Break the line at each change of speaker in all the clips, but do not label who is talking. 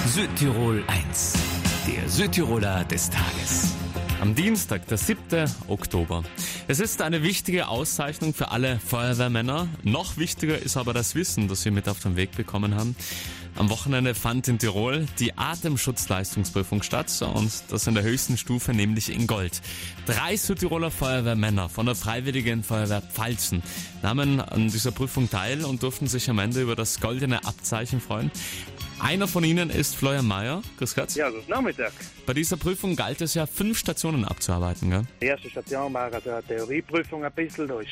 Südtirol 1, der Südtiroler des Tages. Am Dienstag, der 7. Oktober. Es ist eine wichtige Auszeichnung für alle Feuerwehrmänner. Noch wichtiger ist aber das Wissen, das wir mit auf den Weg bekommen haben. Am Wochenende fand in Tirol die Atemschutzleistungsprüfung statt und das in der höchsten Stufe, nämlich in Gold. 3 Südtiroler Feuerwehrmänner von der Freiwilligen Feuerwehr Pfalzen nahmen an dieser Prüfung teil und durften sich am Ende über das goldene Abzeichen freuen. Einer von ihnen ist Florian Mayer. Grüß Gott.
Ja, guten Nachmittag.
Bei dieser Prüfung galt es ja 5 Stationen abzuarbeiten, gell?
Die erste Station war also eine Theorieprüfung ein bisschen. Da ist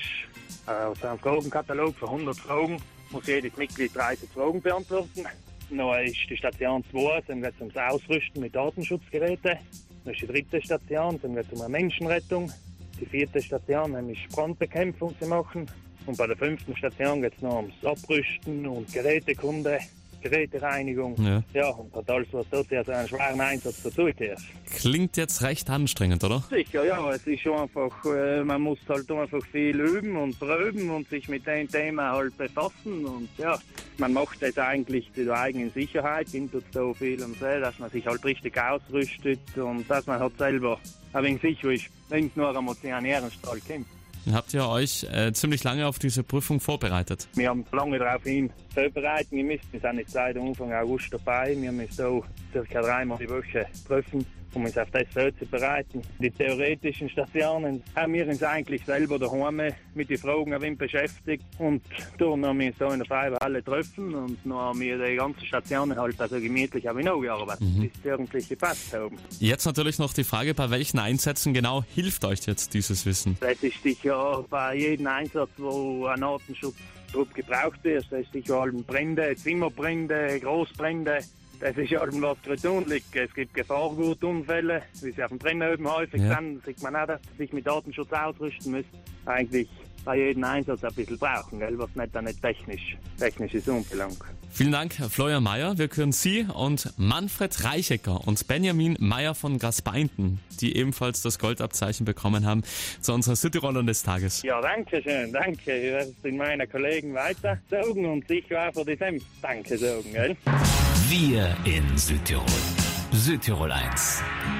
aus einem Fragenkatalog von 100 Fragen muss jedes Mitglied 30 Fragen beantworten. Dann ist die Station 2, dann geht es ums Ausrüsten mit Datenschutzgeräten. Dann ist die 3. Station, dann geht es um eine Menschenrettung. Die 4. Station, nämlich Brandbekämpfung zu machen. Und bei der 5. Station geht es noch ums Abrüsten und Gerätekunde. Gerätereinigung. Ja, und hat alles, was dort also einen schweren Einsatz dazu gehört.
Klingt jetzt recht anstrengend, oder?
Sicher, ja. Es ist schon einfach, man muss halt einfach viel üben und proben und sich mit dem Thema halt befassen. Und ja, man macht das eigentlich zur eigenen Sicherheit, in so viel und so, dass man sich halt richtig ausrüstet und dass man halt selber ein wenig sicher ist, wenn es nur am Ozeanärenstrahl kommt.
Habt ihr euch ziemlich lange auf diese Prüfung vorbereitet?
Wir haben lange darauf vorbereiten müssen. Wir sind jetzt seit Anfang August dabei. Wir müssen so circa 3-mal die Woche prüfen, um uns auf das vorzubereiten. Die theoretischen Stationen haben wir uns eigentlich selber daheim mit den Fragen ein wenig beschäftigt. Und dann haben wir uns da in der Feuerwehrhalle getroffen und dann haben wir die ganzen Stationen halt also gemütlich gearbeitet, bis die irgendwie gepasst haben.
Jetzt natürlich noch die Frage, bei welchen Einsätzen genau hilft euch jetzt dieses Wissen?
Das ist sicher bei jedem Einsatz, wo ein Artenschutztrupp gebraucht wird. Das ist sicher halt Brände, Zimmerbrände, Großbrände. Das ist ja was gerade tun liegt. Es gibt Gefahrgutunfälle, wie sie auf dem Brennöben häufig sind. Da sieht man auch, dass sie sich mit Datenschutz ausrüsten müssen. Eigentlich bei jedem Einsatz ein bisschen brauchen, gell? Was nicht technisch ist unbelangt.
Vielen Dank, Florian Mayer. Wir können Sie und Manfred Reichecker und Benjamin Meyer von Grasbeinten, die ebenfalls das Goldabzeichen bekommen haben, zu unseren Südtirolern des Tages.
Ja, danke schön, danke. Ich werde es den meinen Kollegen weiter sagen und sicher auch für die Senf danke sagen, gell?
Wir in Südtirol. Südtirol 1.